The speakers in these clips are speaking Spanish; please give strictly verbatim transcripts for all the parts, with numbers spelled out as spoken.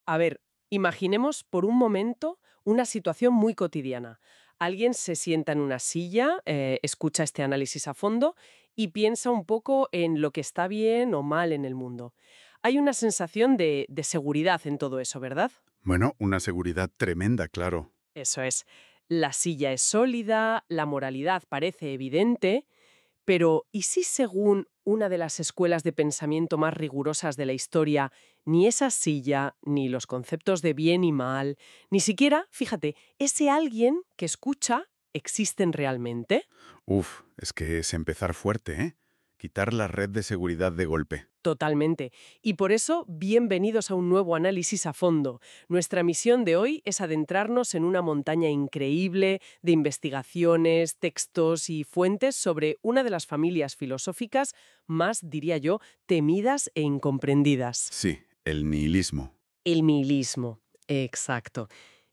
A ver, imaginemos por un momento una situación muy cotidiana. Alguien se sienta en una silla, eh, escucha este análisis a fondo y piensa un poco en lo que está bien o mal en el mundo. Hay una sensación de, de seguridad en todo eso, ¿verdad? Bueno, una seguridad tremenda, claro. Eso es. La silla es sólida, la moralidad parece evidente, pero ¿y si según una de las escuelas de pensamiento más rigurosas de la historia, ni esa silla, ni los conceptos de bien y mal, ni siquiera, fíjate, ese alguien que escucha existen realmente? Uf, es que es empezar fuerte, ¿eh? Quitar la red de seguridad de golpe. Totalmente. Y por eso, bienvenidos a un nuevo análisis a fondo. Nuestra misión de hoy es adentrarnos en una montaña increíble de investigaciones, textos y fuentes sobre una de las familias filosóficas más, diría yo, temidas e incomprendidas. Sí, el nihilismo. El nihilismo. Exacto.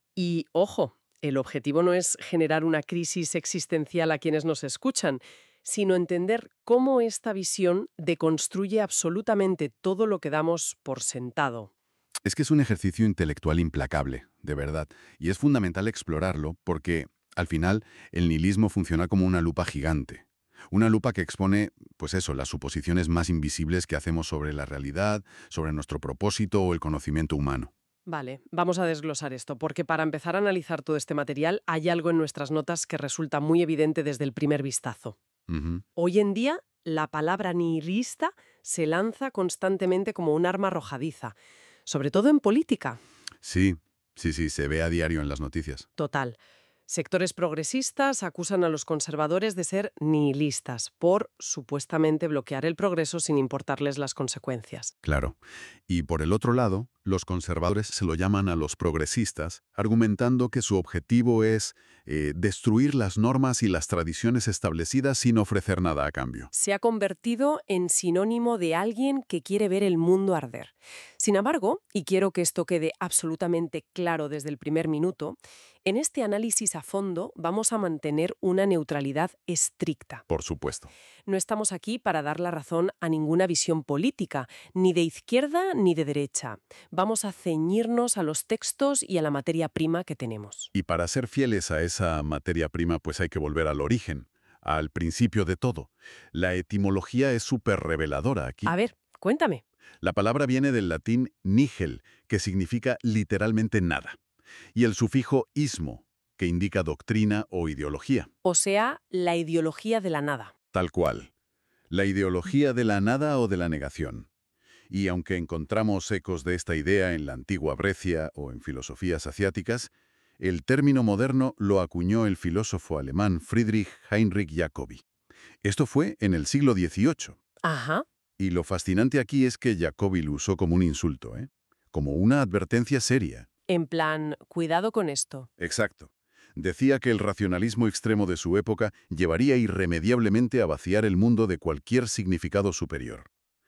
Y ojo, el objetivo no es generar una crisis existencial a quienes nos escuchan, sino entender cómo esta visión deconstruye absolutamente todo lo que damos por sentado. Es que es un ejercicio intelectual implacable, de verdad, y es fundamental explorarlo porque, al final, el nihilismo funciona como una lupa gigante. Una lupa que expone, pues eso, las suposiciones más invisibles que hacemos sobre la realidad, sobre nuestro propósito o el conocimiento humano. Vale, vamos a desglosar esto, porque para empezar a analizar todo este material hay algo en nuestras notas que resulta muy evidente desde el primer vistazo. Ujú. Hoy en día, la palabra nihilista se lanza constantemente como un arma arrojadiza, sobre todo en política. Sí, sí, sí, se ve a diario en las noticias. Total. Sectores progresistas acusan a los conservadores de ser nihilistas por supuestamente bloquear el progreso sin importarles las consecuencias. Claro. Y por el otro lado, los conservadores se lo llaman a los progresistas, argumentando que su objetivo es eh, destruir las normas y las tradiciones establecidas sin ofrecer nada a cambio. Se ha convertido en sinónimo de alguien que quiere ver el mundo arder. Sin embargo, y quiero que esto quede absolutamente claro desde el primer minuto, en este análisis a fondo vamos a mantener una neutralidad estricta. Por supuesto. No estamos aquí para dar la razón a ninguna visión política, ni de izquierda ni de derecha. Vamos a ceñirnos a los textos y a la materia prima que tenemos. Y para ser fieles a esa materia prima, pues hay que volver al origen, al principio de todo. La etimología es súper reveladora A aquí. ver, cuéntame. La palabra viene del latín nihil, que significa literalmente nada, y el sufijo ismo, que indica doctrina o ideología. O sea, la ideología de la nada. Tal cual. La ideología de la nada o de la negación. Y aunque encontramos ecos de esta idea en la antigua Grecia o en filosofías asiáticas, el término moderno lo acuñó el filósofo alemán Friedrich Heinrich Jacobi. Esto fue en el siglo dieciocho. Ajá. Y lo fascinante aquí es que Jacobi lo usó como un insulto, ¿eh? Como una advertencia seria. En plan, cuidado con esto. Exacto. Decía que el racionalismo extremo de su época llevaría irremediablemente a vaciar el mundo de cualquier significado superior.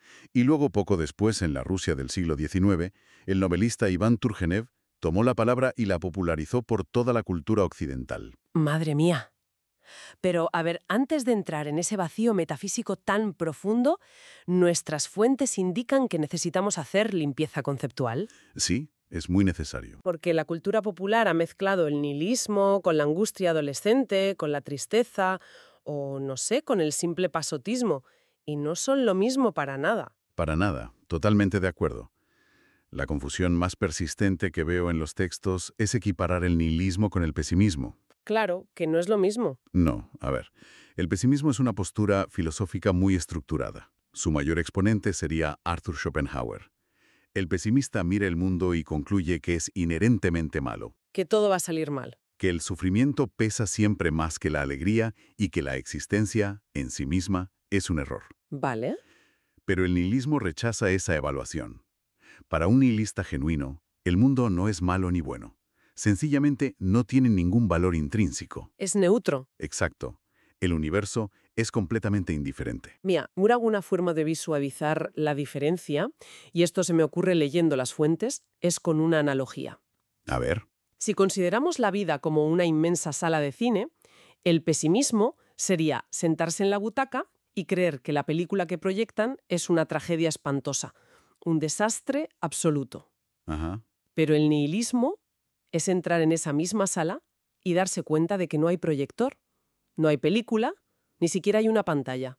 Y luego, poco después, en la Rusia del siglo diecinueve, el novelista Iván Turgenev tomó la palabra y la popularizó por toda la cultura occidental. Madre mía. Pero, a ver, antes de entrar en ese vacío metafísico tan profundo, nuestras fuentes indican que necesitamos hacer limpieza conceptual. Sí, es muy necesario. Porque la cultura popular ha mezclado el nihilismo con la angustia adolescente, con la tristeza o, no sé, con el simple pasotismo. Y no son lo mismo para nada. Para nada, totalmente de acuerdo. La confusión más persistente que veo en los textos es equiparar el nihilismo con el pesimismo. Claro, que no es lo mismo. No, a ver, el pesimismo es una postura filosófica muy estructurada. Su mayor exponente sería Arthur Schopenhauer. El pesimista mira el mundo y concluye que es inherentemente malo, Que todo va a salir mal. que el sufrimiento pesa siempre más que la alegría y que la existencia, en sí misma, es un error. ¿Vale? Pero el nihilismo rechaza esa evaluación. Para un nihilista genuino, el mundo no es malo ni bueno. Sencillamente no tiene ningún valor intrínseco. Es neutro. Exacto. El universo es completamente indiferente. Mira, una alguna forma de visualizar la diferencia, y esto se me ocurre leyendo las fuentes, es con una analogía. A ver, Si consideramos la vida como una inmensa sala de cine, el pesimismo sería sentarse en la butaca y creer que la película que proyectan es una tragedia espantosa, un desastre absoluto. ajá, Pero el nihilismo es entrar en esa misma sala y darse cuenta de que no hay proyector, no hay película, ni siquiera hay una pantalla.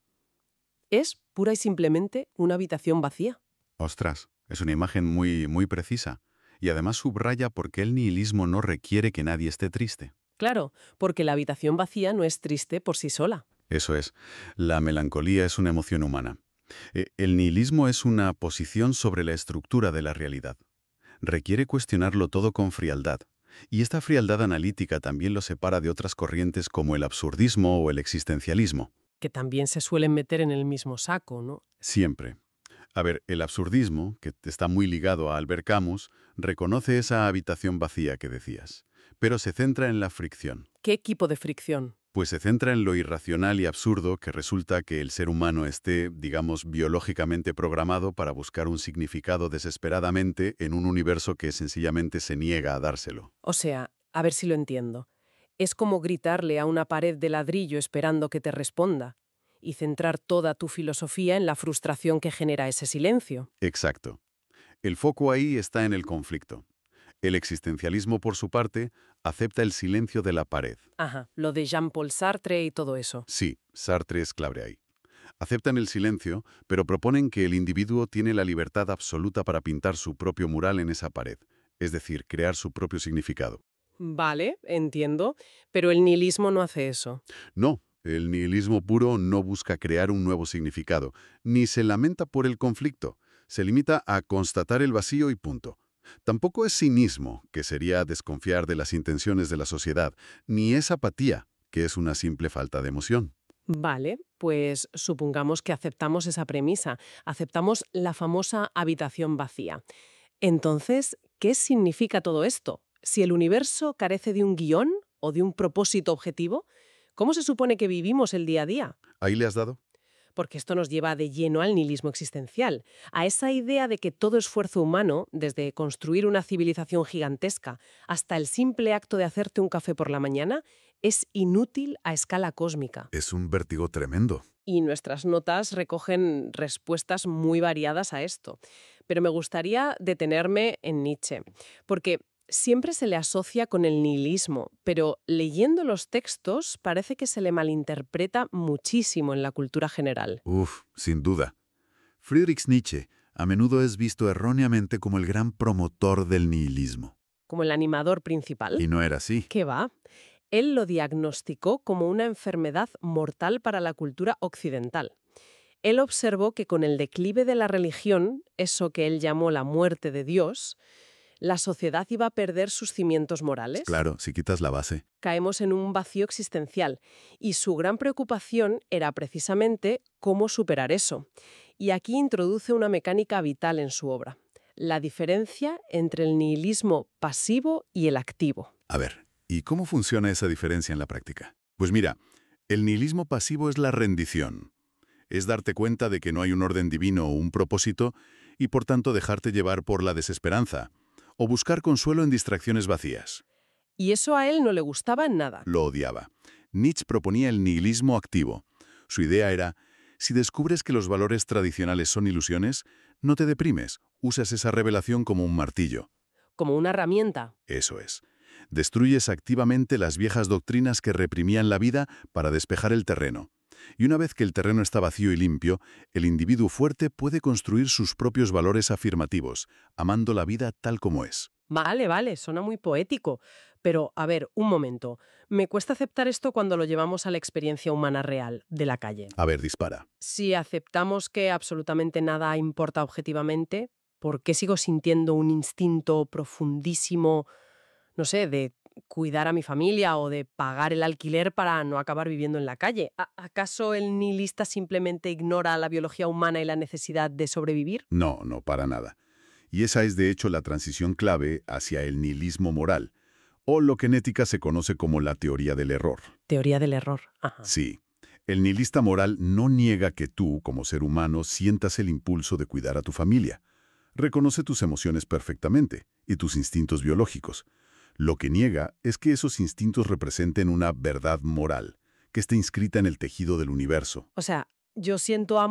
Es pura y simplemente una habitación vacía. Ostras, es una imagen muy, muy precisa. Y además subraya por qué el nihilismo no requiere que nadie esté triste. Claro, porque la habitación vacía no es triste por sí sola. Eso es, la melancolía es una emoción humana. Eh, El nihilismo es una posición sobre la estructura de la realidad. Requiere cuestionarlo todo con frialdad. Y esta frialdad analítica también lo separa de otras corrientes como el absurdismo o el existencialismo. Que también se suelen meter en el mismo saco, ¿no? Siempre. A ver, el absurdismo, que está muy ligado a Albert Camus, reconoce esa habitación vacía que decías, pero se centra en la fricción. ¿Qué equipo de fricción? Pues se centra en lo irracional y absurdo que resulta que el ser humano esté, digamos, biológicamente programado para buscar un significado desesperadamente en un universo que sencillamente se niega a dárselo. O sea, a ver si lo entiendo. Es como gritarle a una pared de ladrillo esperando que te responda y centrar toda tu filosofía en la frustración que genera ese silencio. Exacto. El foco ahí está en el conflicto. El existencialismo, por su parte, acepta el silencio de la pared. Ajá, lo de Jean-Paul Sartre y todo eso. Sí, Sartre es clave ahí. Aceptan el silencio, pero proponen que el individuo tiene la libertad absoluta para pintar su propio mural en esa pared, es decir, crear su propio significado. Vale, entiendo, pero el nihilismo no hace eso. No, el nihilismo puro no busca crear un nuevo significado, ni se lamenta por el conflicto. Se limita a constatar el vacío y punto. Tampoco es cinismo, que sería desconfiar de las intenciones de la sociedad, ni es apatía, que es una simple falta de emoción. Vale, pues supongamos que aceptamos esa premisa, aceptamos la famosa habitación vacía. Entonces, ¿qué significa todo esto? Si el universo carece de un guión o de un propósito objetivo, ¿cómo se supone que vivimos el día a día? ¿Ahí le has dado? Porque esto nos lleva de lleno al nihilismo existencial, a esa idea de que todo esfuerzo humano, desde construir una civilización gigantesca hasta el simple acto de hacerte un café por la mañana, es inútil a escala cósmica. Es un vértigo tremendo. Y nuestras notas recogen respuestas muy variadas a esto. Pero me gustaría detenerme en Nietzsche, porque siempre se le asocia con el nihilismo, pero leyendo los textos parece que se le malinterpreta muchísimo en la cultura general. Uf, sin duda. Friedrich Nietzsche a menudo es visto erróneamente como el gran promotor del nihilismo. Como el animador principal. Y no era así. ¿Qué va? Él lo diagnosticó como una enfermedad mortal para la cultura occidental. Él observó que con el declive de la religión, eso que él llamó la muerte de Dios, la sociedad iba a perder sus cimientos morales. Claro, si quitas la base. Caemos en un vacío existencial, y su gran preocupación era precisamente cómo superar eso. Y aquí introduce una mecánica vital en su obra: la diferencia entre el nihilismo pasivo y el activo. A ver, ¿y cómo funciona esa diferencia en la práctica? Pues mira, el nihilismo pasivo es la rendición. Es darte cuenta de que no hay un orden divino o un propósito y por tanto dejarte llevar por la desesperanza o buscar consuelo en distracciones vacías. Y eso a él no le gustaba en nada. Lo odiaba. Nietzsche proponía el nihilismo activo. Su idea era, si descubres que los valores tradicionales son ilusiones, no te deprimes, usas esa revelación como un martillo. Como una herramienta. Eso es. Destruyes activamente las viejas doctrinas que reprimían la vida para despejar el terreno. Y una vez que el terreno está vacío y limpio, el individuo fuerte puede construir sus propios valores afirmativos, amando la vida tal como es. Vale, vale, suena muy poético. Pero, a ver, un momento. Me cuesta aceptar esto cuando lo llevamos a la experiencia humana real, de la calle. A ver, dispara. Si aceptamos que absolutamente nada importa objetivamente, ¿por qué sigo sintiendo un instinto profundísimo, no sé, de cuidar a mi familia o de pagar el alquiler para no acabar viviendo en la calle? ¿A- ¿Acaso el nihilista simplemente ignora la biología humana y la necesidad de sobrevivir? No, no, para nada. Y esa es de hecho la transición clave hacia el nihilismo moral, o lo que en ética se conoce como la teoría del error. Teoría del error. Ajá. Sí, el nihilista moral no niega que tú, como ser humano, sientas el impulso de cuidar a tu familia. Reconoce tus emociones perfectamente y tus instintos biológicos. Lo que niega es que esos instintos representen una verdad moral, que esté inscrita en el tejido del universo. O sea, yo siento amor,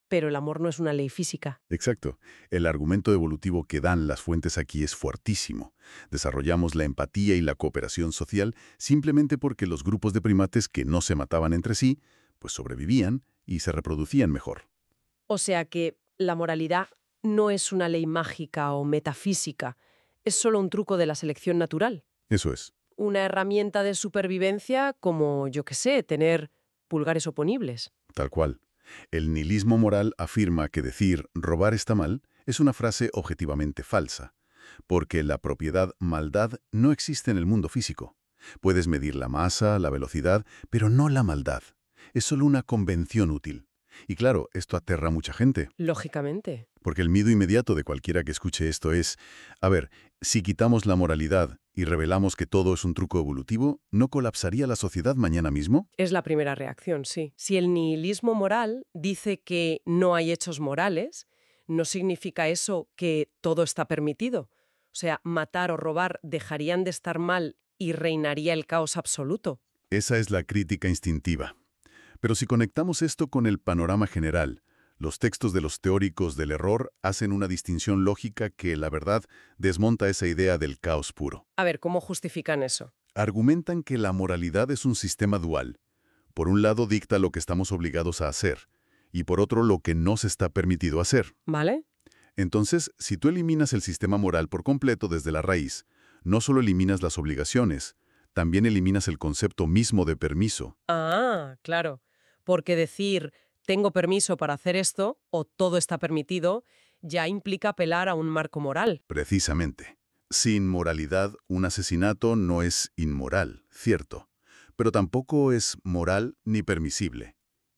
pero el amor no es una ley física. Exacto. El argumento evolutivo que dan las fuentes aquí es fuertísimo. Desarrollamos la empatía y la cooperación social simplemente porque los grupos de primates que no se mataban entre sí, pues sobrevivían y se reproducían mejor. O sea que la moralidad no es una ley mágica o metafísica, es solo un truco de la selección natural. Eso es. Una herramienta de supervivencia como, yo qué sé, tener pulgares oponibles. Tal cual. El nihilismo moral afirma que decir «robar está mal» es una frase objetivamente falsa, porque la propiedad maldad no existe en el mundo físico. Puedes medir la masa, la velocidad, pero no la maldad. Es solo una convención útil. Y claro, esto aterra a mucha gente. Lógicamente. Porque el miedo inmediato de cualquiera que escuche esto es, a ver, si quitamos la moralidad y revelamos que todo es un truco evolutivo, ¿no colapsaría la sociedad mañana mismo? Es la primera reacción, sí. Si el nihilismo moral dice que no hay hechos morales, ¿no significa eso que todo está permitido? O sea, matar o robar dejarían de estar mal y reinaría el caos absoluto. Esa es la crítica instintiva. Pero si conectamos esto con el panorama general, los textos de los teóricos del error hacen una distinción lógica que, la verdad, desmonta esa idea del caos puro. A ver, ¿cómo justifican eso? Argumentan que la moralidad es un sistema dual. Por un lado dicta lo que estamos obligados a hacer, y por otro lo que no se está permitido hacer. ¿Vale? Entonces, si tú eliminas el sistema moral por completo desde la raíz, no solo eliminas las obligaciones, también eliminas el concepto mismo de permiso. Ah, claro. Porque decir tengo permiso para hacer esto o todo está permitido ya implica apelar a un marco moral. Precisamente. Sin moralidad, un asesinato no es inmoral, cierto, pero tampoco es moral ni permisible.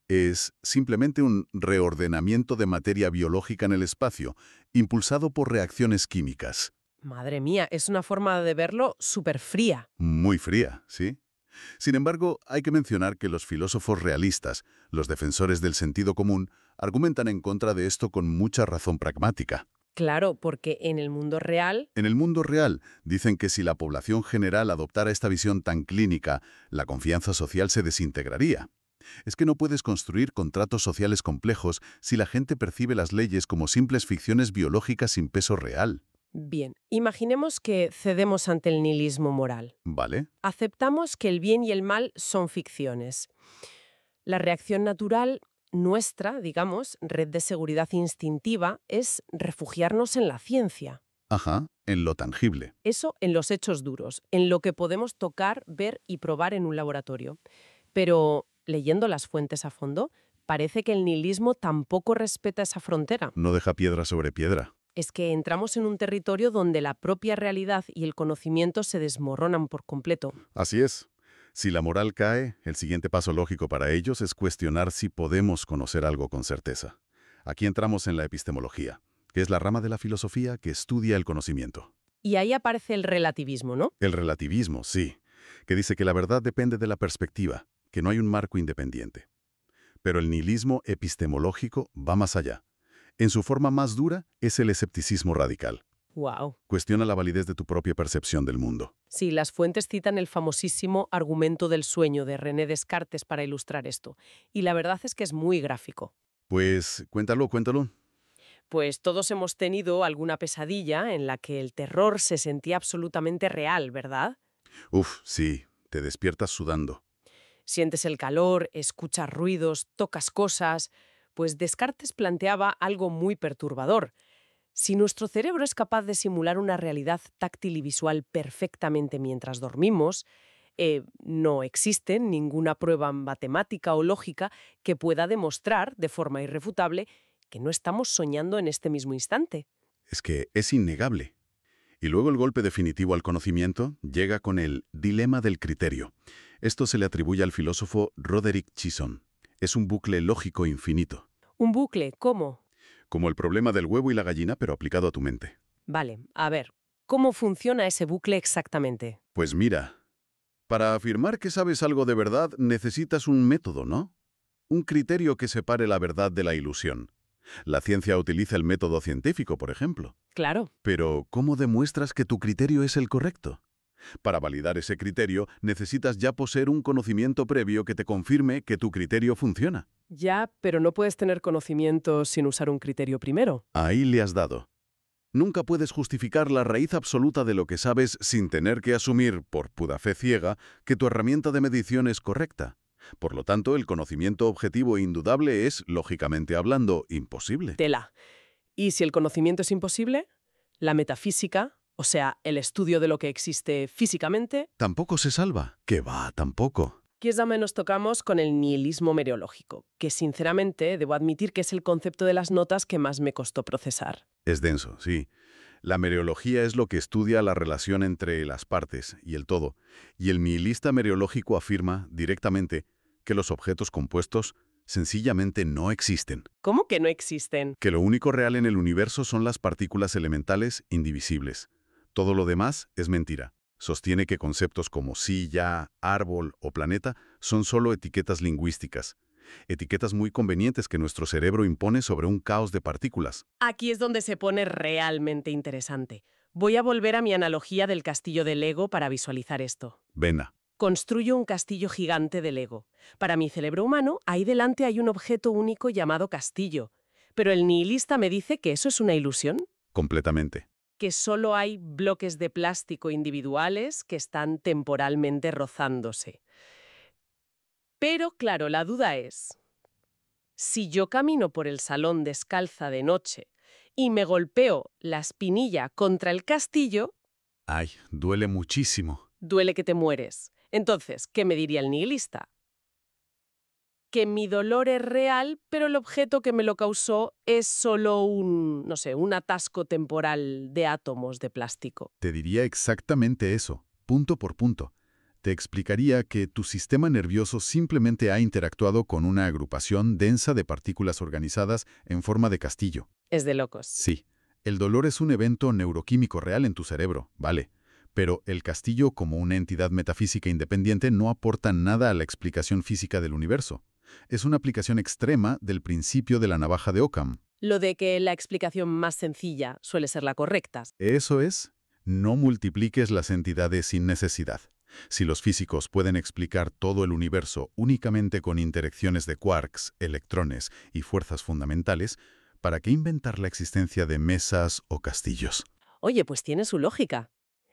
Es simplemente un reordenamiento de materia biológica en el espacio, impulsado por reacciones químicas. Madre mía, es una forma de verlo súper fría. Muy fría, ¿sí? Sin embargo, hay que mencionar que los filósofos realistas, los defensores del sentido común, argumentan en contra de esto con mucha razón pragmática. Claro, porque en el mundo real... En el mundo real, dicen que si la población general adoptara esta visión tan clínica, la confianza social se desintegraría. Es que no puedes construir contratos sociales complejos si la gente percibe las leyes como simples ficciones biológicas sin peso real. Bien, imaginemos que cedemos ante el nihilismo moral. ¿Vale? Aceptamos que el bien y el mal son ficciones. La reacción natural nuestra, digamos, red de seguridad instintiva, es refugiarnos en la ciencia. Ajá, en lo tangible. Eso en los hechos duros, en lo que podemos tocar, ver y probar en un laboratorio. Pero, leyendo las fuentes a fondo, parece que el nihilismo tampoco respeta esa frontera. No deja piedra sobre piedra. Es que entramos en un territorio donde la propia realidad y el conocimiento se desmoronan por completo. Así es. Si la moral cae, el siguiente paso lógico para ellos es cuestionar si podemos conocer algo con certeza. Aquí entramos en la epistemología, que es la rama de la filosofía que estudia el conocimiento. Y ahí aparece el relativismo, ¿no? El relativismo, sí, que dice que la verdad depende de la perspectiva, que no hay un marco independiente. Pero el nihilismo epistemológico va más allá. En su forma más dura es el escepticismo radical. Wow. Cuestiona la validez de tu propia percepción del mundo. Sí, las fuentes citan el famosísimo argumento del sueño de René Descartes para ilustrar esto. Y la verdad es que es muy gráfico. Pues cuéntalo, cuéntalo. Pues todos hemos tenido alguna pesadilla en la que el terror se sentía absolutamente real, ¿verdad? Uf, sí, te despiertas sudando. Sientes el calor, escuchas ruidos, tocas cosas. Pues Descartes planteaba algo muy perturbador. Si nuestro cerebro es capaz de simular una realidad táctil y visual perfectamente mientras dormimos, eh, no existe ninguna prueba matemática o lógica que pueda demostrar de forma irrefutable que no estamos soñando en este mismo instante. Es que es innegable. Y luego el golpe definitivo al conocimiento llega con el dilema del criterio. Esto se le atribuye al filósofo Roderick Chisholm. Es un bucle lógico infinito. ¿Un bucle? ¿Cómo? Como el problema del huevo y la gallina, pero aplicado a tu mente. Vale, a ver, ¿cómo funciona ese bucle exactamente? Pues mira, para afirmar que sabes algo de verdad necesitas un método, ¿no? Un criterio que separe la verdad de la ilusión. La ciencia utiliza el método científico, por ejemplo. Claro. Pero, ¿cómo demuestras que tu criterio es el correcto? Para validar ese criterio, necesitas ya poseer un conocimiento previo que te confirme que tu criterio funciona. Ya, pero no puedes tener conocimiento sin usar un criterio primero. Ahí le has dado. Nunca puedes justificar la raíz absoluta de lo que sabes sin tener que asumir, por pura fe ciega, que tu herramienta de medición es correcta. Por lo tanto, el conocimiento objetivo e indudable es, lógicamente hablando, imposible. Tela. ¿Y si el conocimiento es imposible? La metafísica, o sea, el estudio de lo que existe físicamente. Tampoco se salva. ¿Qué va? Tampoco. Quizá nos tocamos con el nihilismo mereológico, que sinceramente debo admitir que es el concepto de las notas que más me costó procesar. Es denso, sí. La mereología es lo que estudia la relación entre las partes y el todo, y el nihilista mereológico afirma, directamente, que los objetos compuestos sencillamente no existen. ¿Cómo que no existen? Que lo único real en el universo son las partículas elementales indivisibles. Todo lo demás es mentira. Sostiene que conceptos como silla, árbol o planeta son solo etiquetas lingüísticas. Etiquetas muy convenientes que nuestro cerebro impone sobre un caos de partículas. Aquí es donde se pone realmente interesante. Voy a volver a mi analogía del castillo de Lego para visualizar esto. Venga. Construyo un castillo gigante de Lego. Para mi cerebro humano, ahí delante hay un objeto único llamado castillo. Pero el nihilista me dice que eso es una ilusión. Completamente. Que solo hay bloques de plástico individuales que están temporalmente rozándose. Pero, claro, la duda es, si yo camino por el salón descalza de noche y me golpeo la espinilla contra el castillo, Ay, duele muchísimo. duele que te mueres. Entonces, ¿qué me diría el nihilista? Que mi dolor es real, pero el objeto que me lo causó es solo un, no sé, un atasco temporal de átomos de plástico. Te diría exactamente eso, punto por punto. Te explicaría que tu sistema nervioso simplemente ha interactuado con una agrupación densa de partículas organizadas en forma de castillo. Es de locos. Sí, el dolor es un evento neuroquímico real en tu cerebro, vale. Pero el castillo, como una entidad metafísica independiente, no aporta nada a la explicación física del universo. Es una aplicación extrema del principio de la navaja de Occam. Lo de que la explicación más sencilla suele ser la correcta. Eso es, no multipliques las entidades sin necesidad. Si los físicos pueden explicar todo el universo únicamente con interacciones de quarks, electrones y fuerzas fundamentales, ¿para qué inventar la existencia de mesas o castillos? Oye, pues tiene su lógica.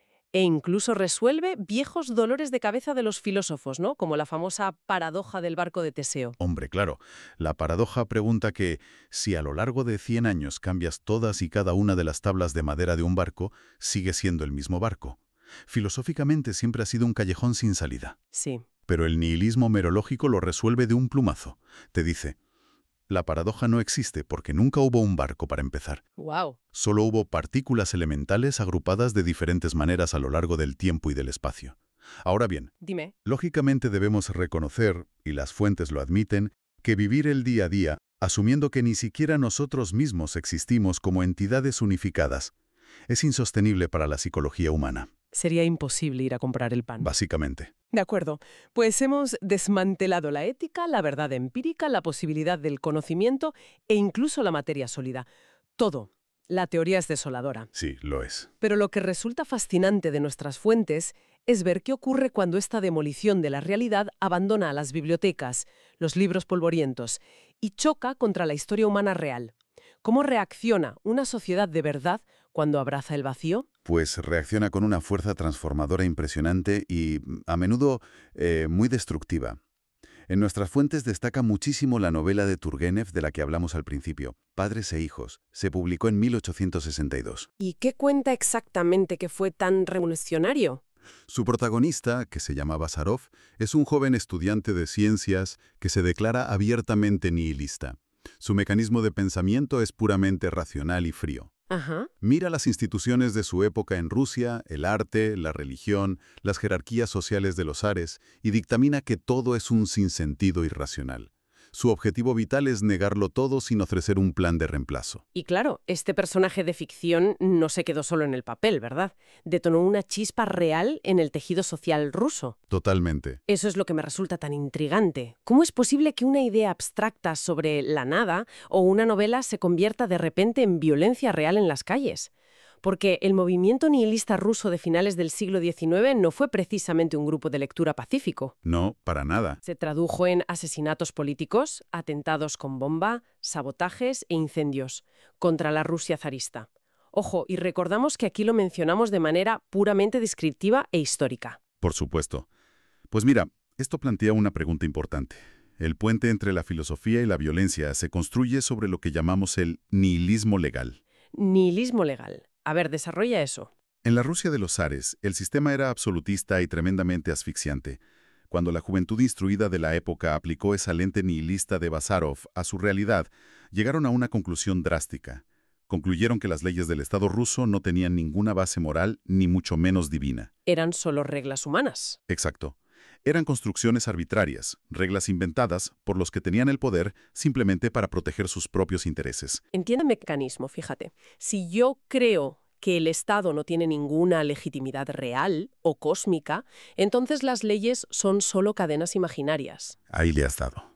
E incluso resuelve viejos dolores de cabeza de los filósofos, ¿no? Como la famosa paradoja del barco de Teseo. Hombre, claro, la paradoja pregunta que, si a lo largo de cien años cambias todas y cada una de las tablas de madera de un barco, sigue siendo el mismo barco. Filosóficamente siempre ha sido un callejón sin salida. Sí. Pero el nihilismo merológico lo resuelve de un plumazo. Te dice, la paradoja no existe porque nunca hubo un barco para empezar. Wow. Solo hubo partículas elementales agrupadas de diferentes maneras a lo largo del tiempo y del espacio. Ahora bien, Dime. lógicamente debemos reconocer, y las fuentes lo admiten, que vivir el día a día, asumiendo que ni siquiera nosotros mismos existimos como entidades unificadas, es insostenible para la psicología humana. Sería imposible ir a comprar el pan. Básicamente. De acuerdo. Pues hemos desmantelado la ética, la verdad empírica, la posibilidad del conocimiento e incluso la materia sólida. Todo. La teoría es desoladora. Sí, lo es. Pero lo que resulta fascinante de nuestras fuentes es ver qué ocurre cuando esta demolición de la realidad abandona a las bibliotecas, los libros polvorientos, y choca contra la historia humana real. ¿Cómo reacciona una sociedad de verdad cuando abraza el vacío? Pues reacciona con una fuerza transformadora impresionante y, a menudo, eh, muy destructiva. En nuestras fuentes destaca muchísimo la novela de Turgenev de la que hablamos al principio, Padres e hijos. Se publicó en mil ochocientos sesenta y dos. ¿Y qué cuenta exactamente que fue tan revolucionario? Su protagonista, que se llamaba Sarov, es un joven estudiante de ciencias que se declara abiertamente nihilista. Su mecanismo de pensamiento es puramente racional y frío. Ajá. Mira las instituciones de su época en Rusia, el arte, la religión, las jerarquías sociales de los zares, y dictamina que todo es un sinsentido irracional. Su objetivo vital es negarlo todo sin ofrecer un plan de reemplazo. Y claro, este personaje de ficción no se quedó solo en el papel, ¿verdad? Detonó una chispa real en el tejido social ruso. Totalmente. Eso es lo que me resulta tan intrigante. ¿Cómo es posible que una idea abstracta sobre la nada o una novela se convierta de repente en violencia real en las calles? porque el movimiento nihilista ruso de finales del siglo diecinueve no fue precisamente un grupo de lectura pacífico. No, para nada. Se tradujo en asesinatos políticos, atentados con bomba, sabotajes e incendios contra la Rusia zarista. Ojo, y recordamos que aquí lo mencionamos de manera puramente descriptiva e histórica. Por supuesto. Pues mira, esto plantea una pregunta importante. El puente entre la filosofía y la violencia se construye sobre lo que llamamos el nihilismo legal. Nihilismo legal. A ver, desarrolla eso. En la Rusia de los zares, el sistema era absolutista y tremendamente asfixiante. Cuando la juventud instruida de la época aplicó esa lente nihilista de Bazarov a su realidad, llegaron a una conclusión drástica. Concluyeron que las leyes del Estado ruso no tenían ninguna base moral, ni mucho menos divina. Eran solo reglas humanas. Exacto. Eran construcciones arbitrarias, reglas inventadas por los que tenían el poder simplemente para proteger sus propios intereses. Entiende el mecanismo, fíjate. Si yo creo que el Estado no tiene ninguna legitimidad real o cósmica, entonces las leyes son solo cadenas imaginarias. Ahí le has dado.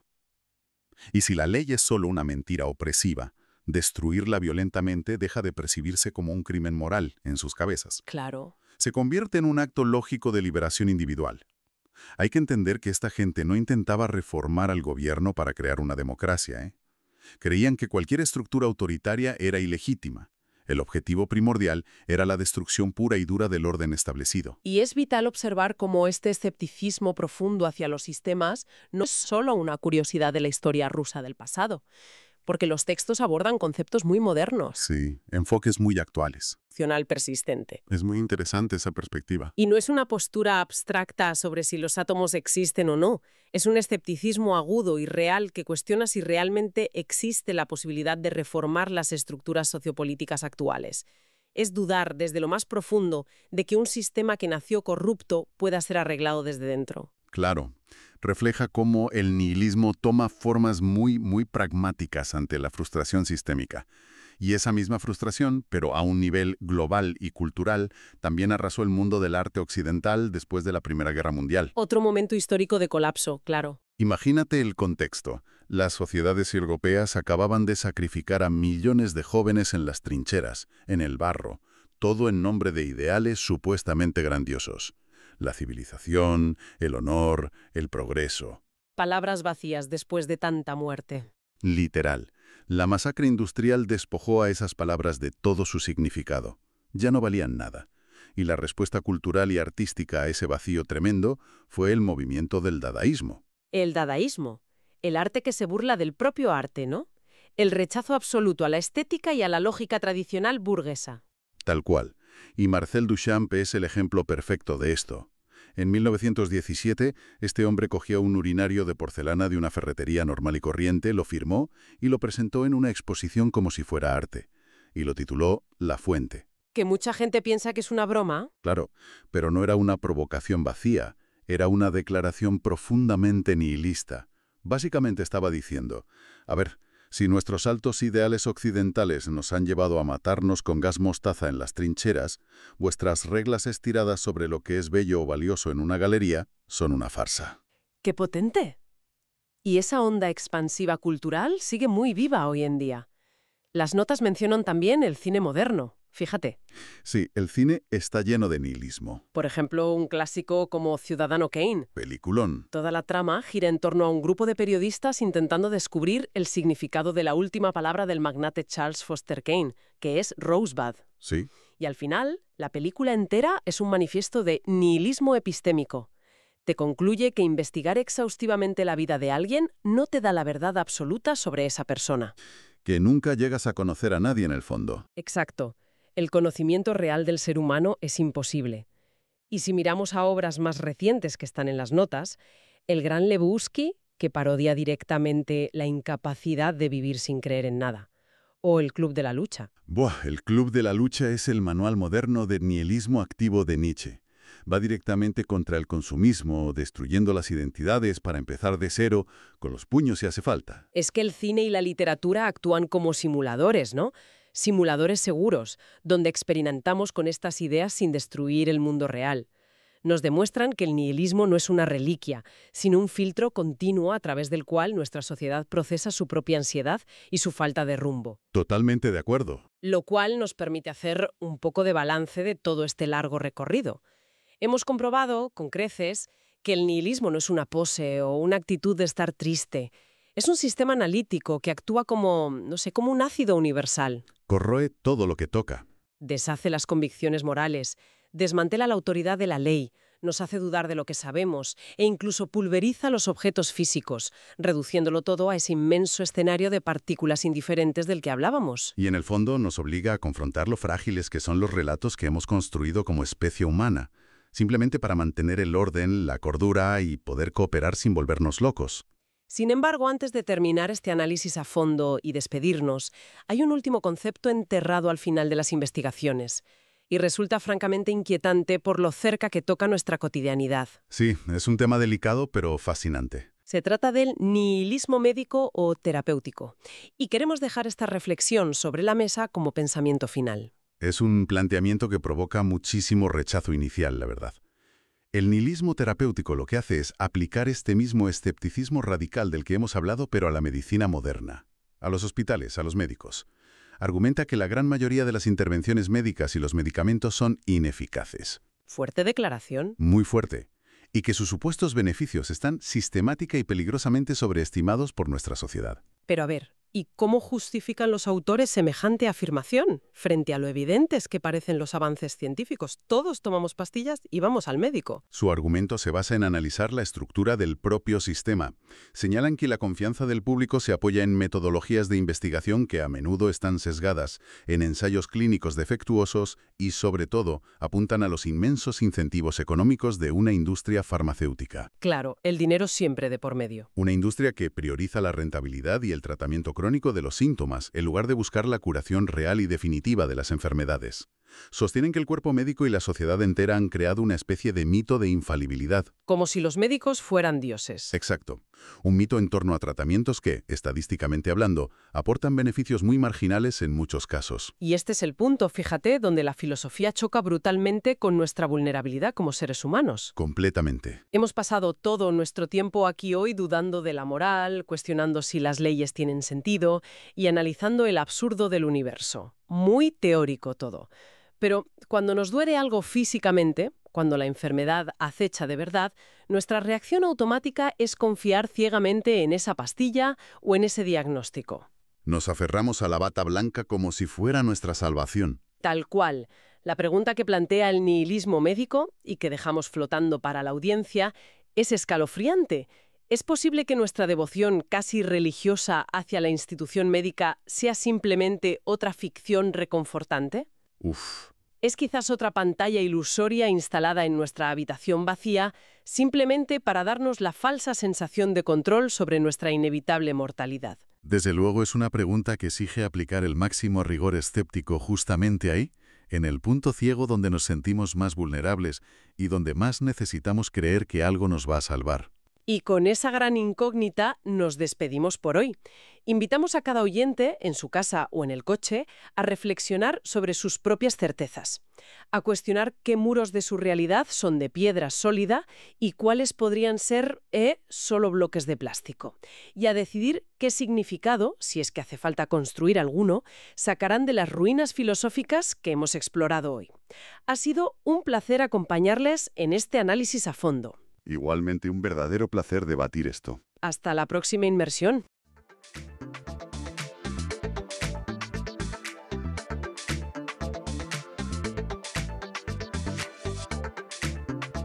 Y si la ley es solo una mentira opresiva, destruirla violentamente deja de percibirse como un crimen moral en sus cabezas. Claro. Se convierte en un acto lógico de liberación individual. Hay que entender que esta gente no intentaba reformar al gobierno para crear una democracia, ¿eh? Creían que cualquier estructura autoritaria era ilegítima. El objetivo primordial era la destrucción pura y dura del orden establecido. Y es vital observar cómo este escepticismo profundo hacia los sistemas no es solo una curiosidad de la historia rusa del pasado, porque los textos abordan conceptos muy modernos. Sí, enfoques muy actuales. Funcional persistente. Es muy interesante esa perspectiva. Y no es una postura abstracta sobre si los átomos existen o no. Es un escepticismo agudo y real que cuestiona si realmente existe la posibilidad de reformar las estructuras sociopolíticas actuales. Es dudar desde lo más profundo de que un sistema que nació corrupto pueda ser arreglado desde dentro. Claro, refleja cómo el nihilismo toma formas muy, muy pragmáticas ante la frustración sistémica. Y esa misma frustración, pero a un nivel global y cultural, también arrasó el mundo del arte occidental después de la Primera Guerra Mundial. Otro momento histórico de colapso, claro. Imagínate el contexto. Las sociedades europeas acababan de sacrificar a millones de jóvenes en las trincheras, en el barro, todo en nombre de ideales supuestamente grandiosos. La civilización, el honor, el progreso. Palabras vacías después de tanta muerte. Literal. La masacre industrial despojó a esas palabras de todo su significado. Ya no valían nada. Y la respuesta cultural y artística a ese vacío tremendo fue el movimiento del dadaísmo. El dadaísmo. El arte que se burla del propio arte, ¿no? El rechazo absoluto a la estética y a la lógica tradicional burguesa. Tal cual. Y Marcel Duchamp es el ejemplo perfecto de esto. En mil novecientos diecisiete, este hombre cogió un urinario de porcelana de una ferretería normal y corriente, lo firmó y lo presentó en una exposición como si fuera arte. Y lo tituló La Fuente. ¿Que mucha gente piensa que es una broma? Claro, pero no era una provocación vacía, era una declaración profundamente nihilista. Básicamente estaba diciendo, a ver, si nuestros altos ideales occidentales nos han llevado a matarnos con gas mostaza en las trincheras, vuestras reglas estiradas sobre lo que es bello o valioso en una galería son una farsa. ¡Qué potente! Y esa onda expansiva cultural sigue muy viva hoy en día. Las notas mencionan también el cine moderno, fíjate. Sí, el cine está lleno de nihilismo. Por ejemplo, un clásico como Ciudadano Kane. Peliculón. Toda la trama gira en torno a un grupo de periodistas intentando descubrir el significado de la última palabra del magnate Charles Foster Kane, que es Rosebud. Sí. Y al final, la película entera es un manifiesto de nihilismo epistémico. Te concluye que investigar exhaustivamente la vida de alguien no te da la verdad absoluta sobre esa persona. Que nunca llegas a conocer a nadie en el fondo. Exacto. El conocimiento real del ser humano es imposible. Y si miramos a obras más recientes que están en las notas, el gran Lebowski, que parodia directamente la incapacidad de vivir sin creer en nada, o el Club de la Lucha. Buah, el Club de la Lucha es el manual moderno de nihilismo activo de Nietzsche. Va directamente contra el consumismo, destruyendo las identidades para empezar de cero, con los puños si hace falta. Es que el cine y la literatura actúan como simuladores, ¿no? Simuladores seguros, donde experimentamos con estas ideas sin destruir el mundo real. Nos demuestran que el nihilismo no es una reliquia, sino un filtro continuo a través del cual nuestra sociedad procesa su propia ansiedad y su falta de rumbo. Totalmente de acuerdo. Lo cual nos permite hacer un poco de balance de todo este largo recorrido. Hemos comprobado, con creces, que el nihilismo no es una pose o una actitud de estar triste. Es un sistema analítico que actúa como, no sé, como un ácido universal. Corroe todo lo que toca. Deshace las convicciones morales, desmantela la autoridad de la ley, nos hace dudar de lo que sabemos e incluso pulveriza los objetos físicos, reduciéndolo todo a ese inmenso escenario de partículas indiferentes del que hablábamos. Y en el fondo nos obliga a confrontar lo frágiles que son los relatos que hemos construido como especie humana, simplemente para mantener el orden, la cordura y poder cooperar sin volvernos locos. Sin embargo, antes de terminar este análisis a fondo y despedirnos, hay un último concepto enterrado al final de las investigaciones, y resulta francamente inquietante por lo cerca que toca nuestra cotidianidad. Sí, es un tema delicado pero fascinante. Se trata del nihilismo médico o terapéutico, y queremos dejar esta reflexión sobre la mesa como pensamiento final. Es un planteamiento que provoca muchísimo rechazo inicial, la verdad. El nihilismo terapéutico lo que hace es aplicar este mismo escepticismo radical del que hemos hablado, pero a la medicina moderna, a los hospitales, a los médicos. Argumenta que la gran mayoría de las intervenciones médicas y los medicamentos son ineficaces. Fuerte declaración. Muy fuerte. Y que sus supuestos beneficios están sistemática y peligrosamente sobreestimados por nuestra sociedad. Pero a ver, ¿y cómo justifican los autores semejante afirmación? Frente a lo evidentes que parecen los avances científicos, todos tomamos pastillas y vamos al médico. Su argumento se basa en analizar la estructura del propio sistema. Señalan que la confianza del público se apoya en metodologías de investigación que a menudo están sesgadas, en ensayos clínicos defectuosos y, sobre todo, apuntan a los inmensos incentivos económicos de una industria farmacéutica. Claro, el dinero siempre de por medio. Una industria que prioriza la rentabilidad y el tratamiento crónico de los síntomas, en lugar de buscar la curación real y definitiva de las enfermedades. Sostienen que el cuerpo médico y la sociedad entera han creado una especie de mito de infalibilidad. Como si los médicos fueran dioses. Exacto. Un mito en torno a tratamientos que, estadísticamente hablando, aportan beneficios muy marginales en muchos casos. Y este es el punto, fíjate, donde la filosofía choca brutalmente con nuestra vulnerabilidad como seres humanos. Completamente. Hemos pasado todo nuestro tiempo aquí hoy dudando de la moral, cuestionando si las leyes tienen sentido y analizando el absurdo del universo. Muy teórico todo. Pero cuando nos duele algo físicamente, cuando la enfermedad acecha de verdad, nuestra reacción automática es confiar ciegamente en esa pastilla o en ese diagnóstico. Nos aferramos a la bata blanca como si fuera nuestra salvación. Tal cual. La pregunta que plantea el nihilismo médico, y que dejamos flotando para la audiencia, es escalofriante. ¿Es posible que nuestra devoción casi religiosa hacia la institución médica sea simplemente otra ficción reconfortante? Uf. Es quizás otra pantalla ilusoria instalada en nuestra habitación vacía, simplemente para darnos la falsa sensación de control sobre nuestra inevitable mortalidad. Desde luego es una pregunta que exige aplicar el máximo rigor escéptico justamente ahí, en el punto ciego donde nos sentimos más vulnerables y donde más necesitamos creer que algo nos va a salvar. Y con esa gran incógnita nos despedimos por hoy. Invitamos a cada oyente, en su casa o en el coche, a reflexionar sobre sus propias certezas, a cuestionar qué muros de su realidad son de piedra sólida y cuáles podrían ser eh, solo bloques de plástico, y a decidir qué significado, si es que hace falta construir alguno, sacarán de las ruinas filosóficas que hemos explorado hoy. Ha sido un placer acompañarles en este análisis a fondo. Igualmente un verdadero placer debatir esto. Hasta la próxima inmersión.